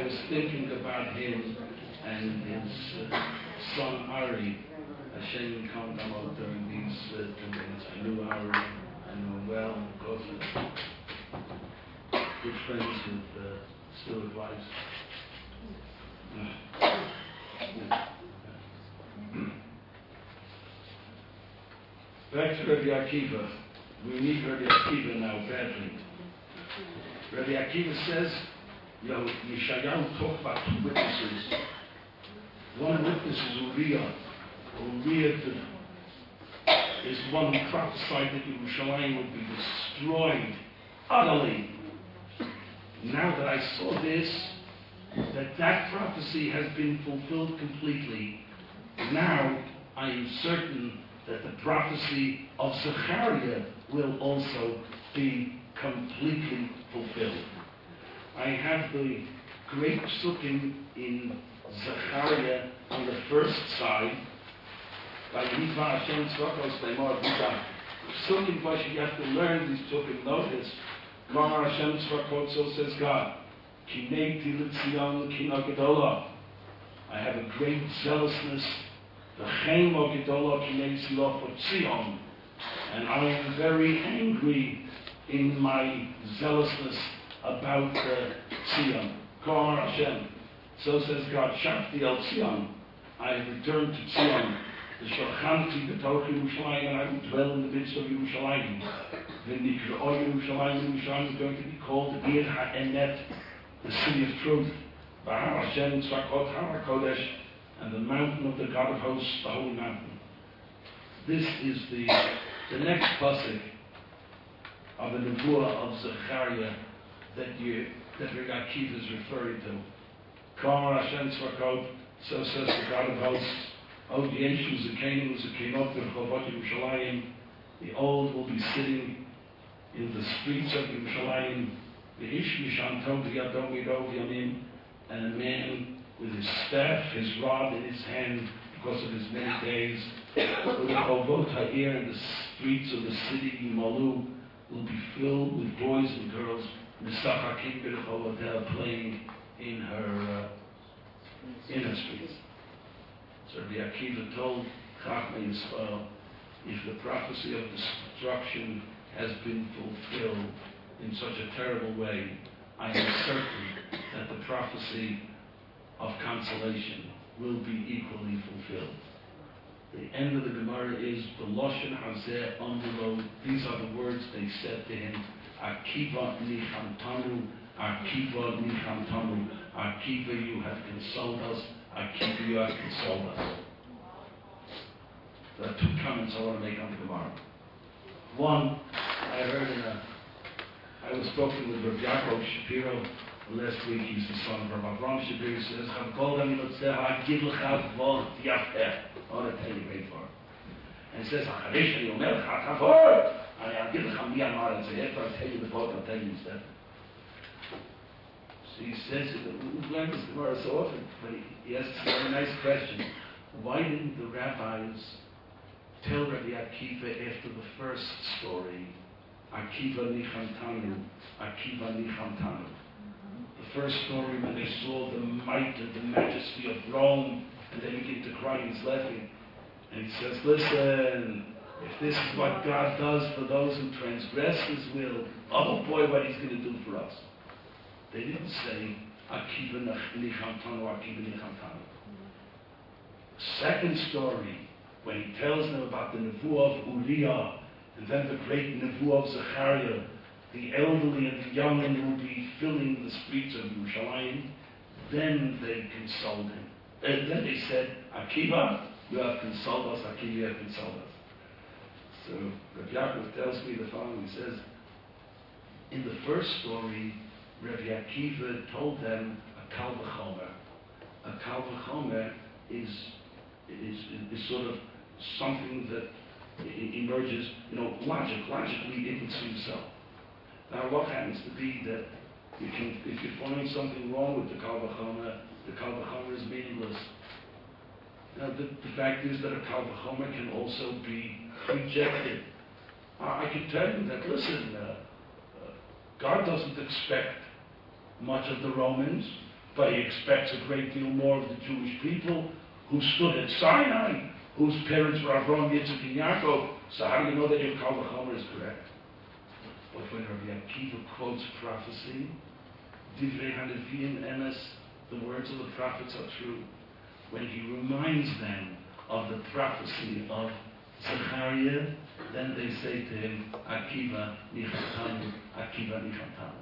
I was thinking about him and his uh, son Ari. Hashem come out during these uh, two minutes. I knew Ari, I knew him well, of course. Uh, good friends with uh, Stuart Weiss. Back to Rabbi Akiva. We need Rabbi Akiva now badly. Rabbi Akiva says, you know, Yeshayahu talked about two witnesses. One witness is Uriah. Uriah is the one who prophesied that Yerushalayim would be destroyed utterly. Now that I saw this, that that prophecy has been fulfilled completely, now I am certain that the prophecy of Zechariah will also be completely fulfilled. I have the great psukim in Zechariah on the first side, by Yitva Hashem Tzvakos Leimor Buddha. Psukim, what you have to learn these psukim, notice, Kvar Hashem Tzvakot, so says God, Kinei Tzion Kino Gedolah. I have a great zealousness, the Chem of Gedolah Kinei Tzion for Tzion, and I am very angry in my zealousness about uh, Tzion. Kvar Hashem, so says God, Shafti El Tzion, I have returned to Tzion. The Shochanti B'Torch Yerushalayim, and I will dwell in the midst of Yerushalayim. The Nikra Yerushalayim, Yerushalayim is going to be called Ir HaEmet, the city of truth. B'Har Hashem Tzvakot Har HaKodesh, and the mountain of the God of hosts, the holy mountain. This is the the next pasuk of the Nebuah of Zechariah that you that Rabbi Akiva is referring to. Kvar Hashem Tzvakot, so says the God of hosts. Oh, the ancients, the Canaans, the Kenot, the Chovot Yerushalayim, the old will be sitting in the streets of Yerushalayim, the Ish Mishan Tov Yadom Yidov Yamim, and a man with his staff, his rod in his hand, because of his many days, with the Chovot Ha'ir and the streets of the city Yimalu will be filled with boys and girls, Misachakim B'Rechovotea, playing in her uh, in her streets. So Rabbi Akiva told Chachmei Yisrael, if the prophecy of destruction has been fulfilled in such a terrible way, I am certain that the prophecy of consolation will be equally fulfilled. The end of the Gemara is the Loshen Hazeh Amdelo. These are the words they said to him. Akiva nichamtanu, Akiva nichamtanu. Akiva, you have consoled us. Akiva, you have consoled us. There are two comments I want to make on the Gemara. One, I heard in a, I was talking with Rav Yaakov Shapiro last week. He's the son of Rav Avram Shapiro. He says, "Chav kol dam yilotzeh ha'gid l'cha v'ol yafeh." I want to tell you great for it. And he says, "Acharish ani omer l'cha tavor." I'll give l'cha mi amar and say, after I tell you the book, I'll tell you instead. So he says, we've learned this Gemara so often, but he, he asks a very nice question. Why didn't the rabbis tell Rabbi Akiva after the first story, Akiva nichamtanu, Akiva nichamtanu? The first story, when they saw the might and the majesty of Rome, and they begin to cry, he's laughing. And he says, listen, if this is what God does for those who transgress His will, oh boy, what He's going to do for us. They didn't say, Akiva nichamtanu, Akiva nichamtanu. Second story, when he tells them about the Nevuah of Uriah, and then the great Nevuah of Zechariah, the elderly and the young will be filling the streets of Yerushalayim, then they consoled him. And then they said, Akiva, you have consoled us, Akiva, you have consoled us. So Rav Yaakov tells me the following. He says, in the first story, Rav Akiva told them a kal v'chomer. A kal v'chomer is, is, is sort of something that emerges, you know, logic, logically it would seem so. Now what happens to be that you can, if you find something wrong with the kal v'chomer, the kal v'chomer is meaningless. Now the, the fact is that a kal v'chomer can also be rejected. Uh, I can tell you that, listen, uh, uh, God doesn't expect much of the Romans. but he expects a great deal more of the Jewish people who stood at Sinai, whose parents were Avraham, Yitzchak, and Yaakov. So how do you know that your Kal V'chomer is correct? But when Rabbi Akiva quotes prophecy, Divrei HaNeviim Emes, the words of the prophets are true. When he reminds them of the prophecy of Zechariah, then they say to him, Akiva Nichatanu, Akiva Nichatanu.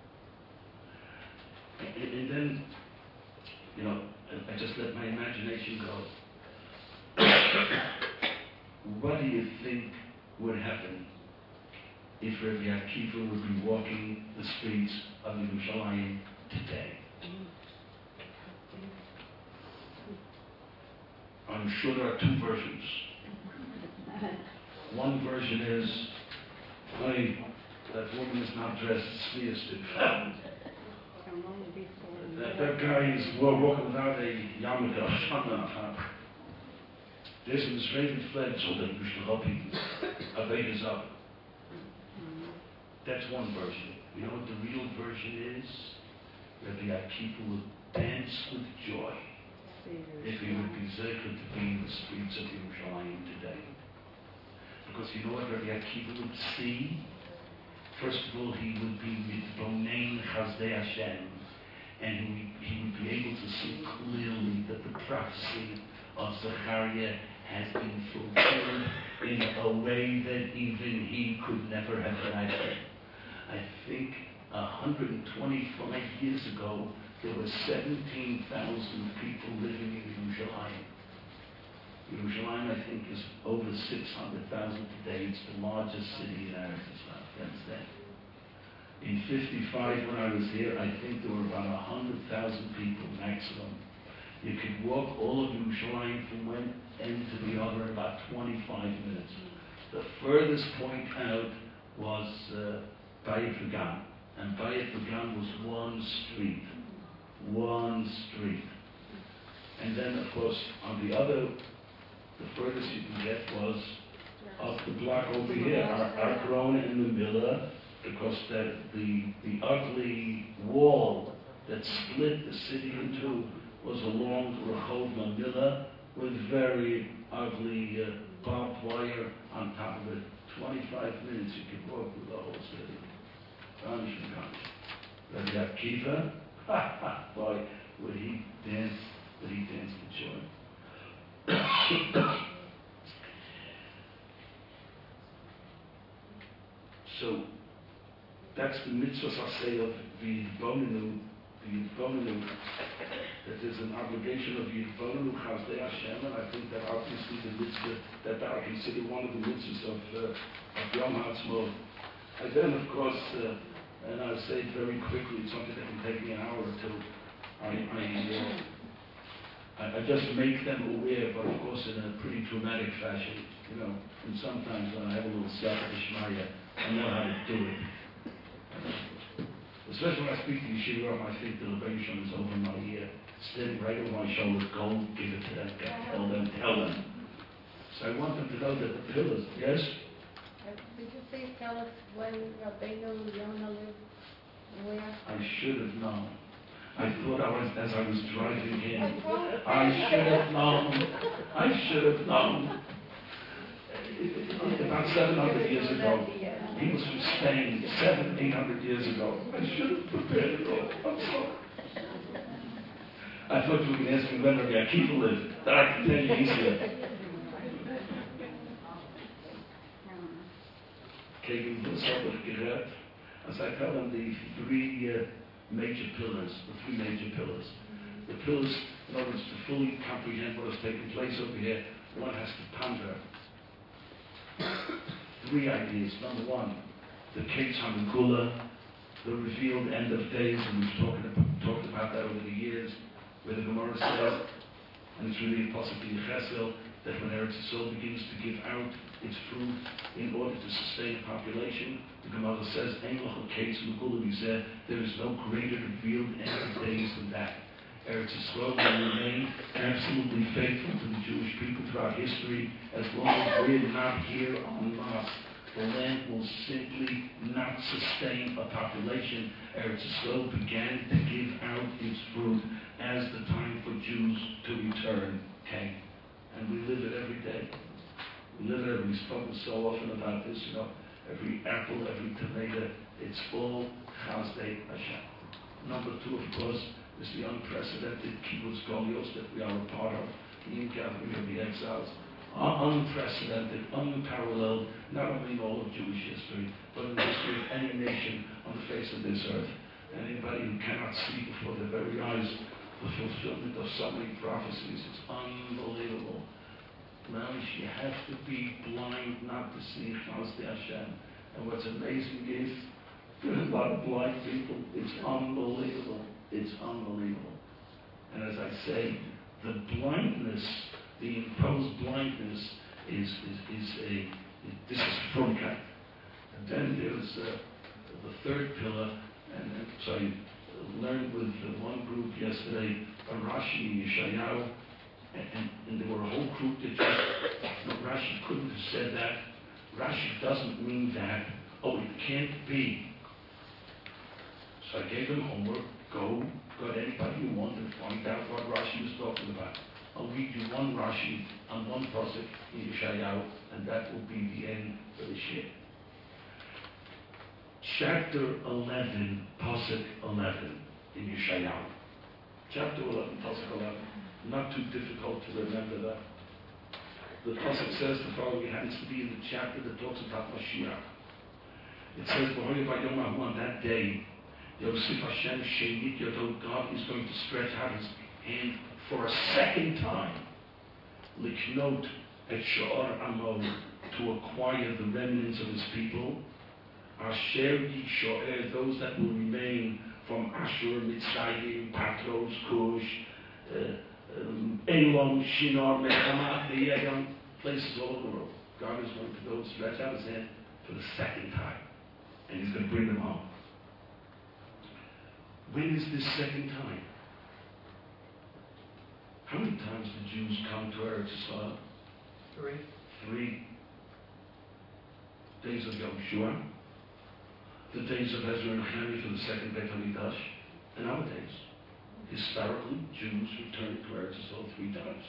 And, and then, you know, I just let my imagination go. What do you think would happen if Rabbi Akiva would be walking the streets of Yerushalayim today? I'm sure there are two versions. One version is, honey, that woman is not dressed smearsted. That, that guy is walking without a yarmulke or shana on top. There's an Israeli flag so that you should help him. Aved is up. That's one version. You know what the real version is? Rabbi Akiva would dance with joy if he would be zeichet to be in the streets of Yerushalayim today. Because you know what Rabbi Akiva would see? First of all, he would be mitbonein chazdei Hashem, and he, he would be able to see clearly that the prophecy of Zechariah has been fulfilled in a way that even he could never have imagined. I think one hundred twenty-five years ago, there were seventeen thousand people living in Yerushalayim. Yerushalayim, I think, is over six hundred thousand today. It's the largest city in Eretz Israel. You understand? In fifty-five, when I was here, I think there were about one hundred thousand people maximum. You could walk all of Yerushalayim from one end to the other in about twenty-five minutes. The furthest point out was uh, Bayit V'Gan. And Bayit V'Gan was one street. One street. And then, of course, on the other, the furthest you can get was up the block over here, our Arkrona and the Miller, because that the, the ugly wall that split the city in two was along Rehov Mamila with very ugly uh, barbed wire on top of it. twenty-five minutes you could walk through the whole city. Garnish and garnish. Rabbi Akiva, ha ha, boy, would he dance, would he dance to joy. So, that's the mitzvah say of the Yidbonenu, the Yidbonenu, that there's an obligation of Yidbonenu Chazdei Hashem, and I think that obviously the mitzvah, that I consider one of the mitzvahs of, uh, of Yom HaAtzmaut. And then, of course, uh, and I'll say it very quickly, it's something that can take me an hour or two. I, I, uh, I, I just make them aware, but of course in a pretty dramatic fashion, you know, and sometimes when I have a little Siyata D'Shmaya, I know how to do it. Especially when I speak to Yeshiva, I think the Rebbeinu Shalom is over my ear, standing right over my shoulder, go give it to that guy, tell them, tell them. So I want them to know that the pillars, yes? Did you please tell us when Rabbeinu Yonah lived? Where? I should have known. I thought I was, as I was driving in, I should have known. I should have known. About seven hundred years ago, he was from Spain, seven, eight hundred years ago. I should have prepared it all. I'm sorry. I thought you were going to ask me when Rabbi Akiva lived. That I can tell you easier. Gegen das habe ich gehört, as I tell them the three uh, major pillars, the three major pillars. The pillars, in other words, to fully comprehend what has taken place over here, one has to ponder three ideas. Number one, the Ketz HaMegula, the revealed end of days, and we've talked about, talked about that over the years, where the Gemara says, and it's really impossible to Yecheskel, that when Eretz Yisrael begins to give out its fruit in order to sustain population, the Gemara says, Ein Lochel Ketz HaMegula Mizeh, there is no greater revealed end of days than that. Eretz Yisrael will remain absolutely faithful to the Jewish people throughout history as long as we're not here en masse the land will simply not sustain a population. Eretz Yisrael began to give out its fruit as the time for Jews to return came. And we live it every day. We live it every, we've spoken so often about this, you know, every apple, every tomato, it's all Chazdei Hashem. Number two, of course, is the unprecedented kibbutz golios that we are a part of, the in-gathering of the exiles. Unprecedented, unparalleled, not only in all of Jewish history, but in the history of any nation on the face of this earth. Anybody who cannot see before their very eyes the fulfillment of so many prophecies, it's unbelievable. Mamish, you have to be blind not to see Chazdei Hashem. And what's amazing is, there are a lot of blind people. It's unbelievable. It's unbelievable. And as I say, the blindness, the imposed blindness is, is, is a, is, this is Frumkeit. And then there's uh, the third pillar, and, and so I learned with uh, one group yesterday, on Rashi and Yeshayahu, and, and, and there were a whole group that just, no, Rashi couldn't have said that. Rashi doesn't mean that. Oh, it can't be. So I gave them homework. Go, go to anybody you want and find out what Rashi was talking about. I'll read you one Rashi on one pasuk in Yeshayahu, and that will be the end of the shir. Chapter eleven, pasuk eleven in Yeshayahu. Chapter eleven, pasuk eleven. Not too difficult to remember that. The pasuk says the following. It happens to be in the chapter that talks about Mashiach. It says, on that day, Yosef Hashem Sheinit Yodot, God is going to stretch out his hand for a second time, Liknot et Sha'ar Amo, to acquire the remnants of his people, Asher Yisho'er, those that will remain from Ashur, Mitzrayim, Patros, Cush, uh, um, Elon, Shinar, Mechama, the Yegam, places all over the world. God is going to go stretch out his hand for the second time, and he's going to bring them home. When is this second time? How many times did Jews come to Eretz Yisrael? Three. Three. Days of Yom Shua, the days of Ezra and Nehemiah for the second Beit HaMikdash, and our days. Historically, Jews returned to Eretz Yisrael three times.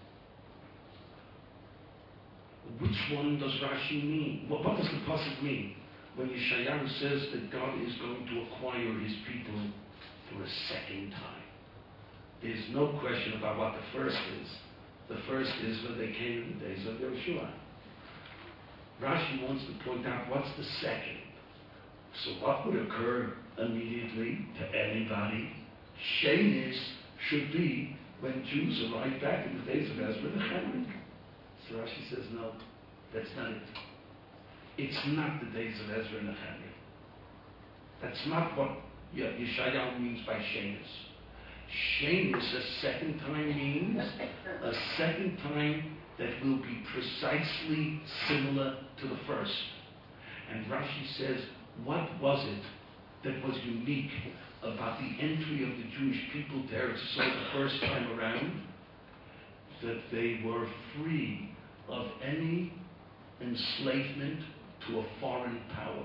Which one does Rashi mean? What, what does the pasuk mean when Yeshayahu says that God is going to acquire his people for a second time? There's no question about what the first is. The first is when they came in the days of Yoshua. Rashi wants to point out what's the second. So what would occur immediately to anybody? Shenis should be when Jews arrive back in the days of Ezra and Nehemiah. So Rashi says, no, that's not it. It's not the days of Ezra and Nehemiah. That's not what Yeshayahu means by Shenis. Shenis, a second time, means a second time that will be precisely similar to the first. And Rashi says, what was it that was unique about the entry of the Jewish people to Eretz Yisrael the first time around? That they were free of any enslavement to a foreign power.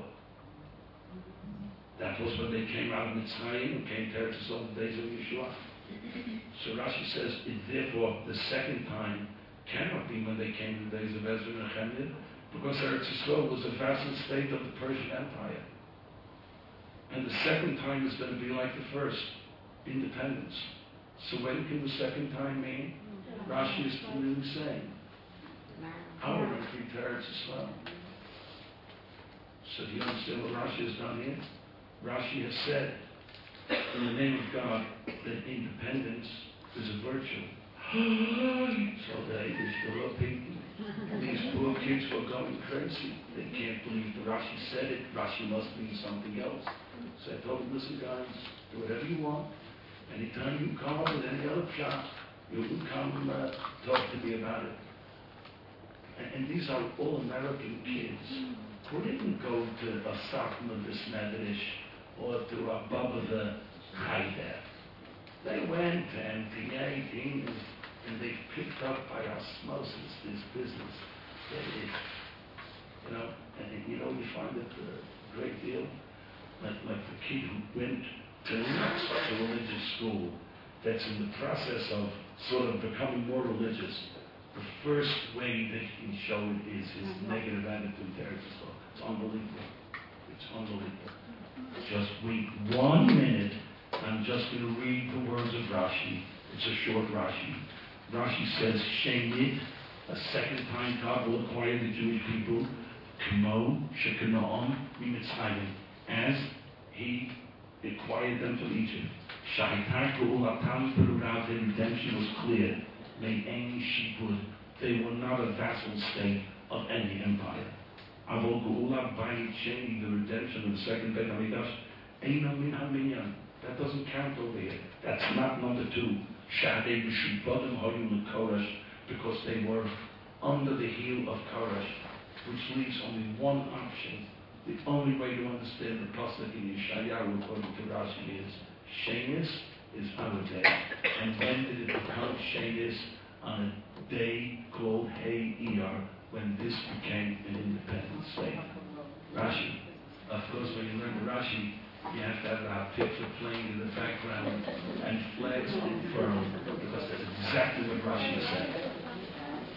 That was when they came out of Mitzrayim and came to Eretz Yisrael in the days of Yeshua. So Rashi says, it, therefore, the second time cannot be when they came in the days of Ezra and Nehemiah, because Eretz Yisrael was a vassal state of the Persian Empire. And the second time is going to be like the first, independence. So when can the second time mean? Rashi is clearly saying, our entry to Eretz Yisrael. So do you understand what Rashi has done here? Rashi has said, in the name of God, that independence is a virtue. So they were people. These poor kids were going crazy. They can't believe that Rashi said it. Rashi must mean something else. So I told them, listen guys, do whatever you want. Anytime you come up with any other shop, you can come uh, talk to me about it. And, and these are all American kids who didn't go to a Satmar Besmedrish or to a Baba the Haider. They went to M T A, Dean, and they picked up by osmosis this business. They, You know, and you know, you find it a great deal, like, like the kid who went to not such a religious school that's in the process of sort of becoming more religious. The first way that he can show it is his mm-hmm. negative attitude there. It's, just, it's unbelievable. It's unbelievable. Just wait one minute. I'm just going to read the words of Rashi. It's a short Rashi. Rashi says, Shemit, a second time God will acquire the Jewish people, Kmo, Shekanoam, Mimitzrayim, as he acquired them from Egypt. Shaitar Ku'ulatam Perurav, their redemption was clear. Made any sheepwood. They were not a vassal state of any empire. Avol Ku'ula Bayit Sheni, the redemption of the second Beit HaMikdash, Eina Min HaMinyan. That doesn't count over here. That's not number two. Shadei B'Shubadim Hoyim Koresh, because they were under the heel of Koresh, which leaves only one option. The only way to understand the pasuk in Yeshayahu according to Rashi is Shenis is our day. And when did it become Shenis? On a day called Hey Iyar, when this became an independent state. Rashi. Of course, when you learn the Rashi, you have to have a picture playing in the background and flags unfurled, because that's exactly what Rashi said.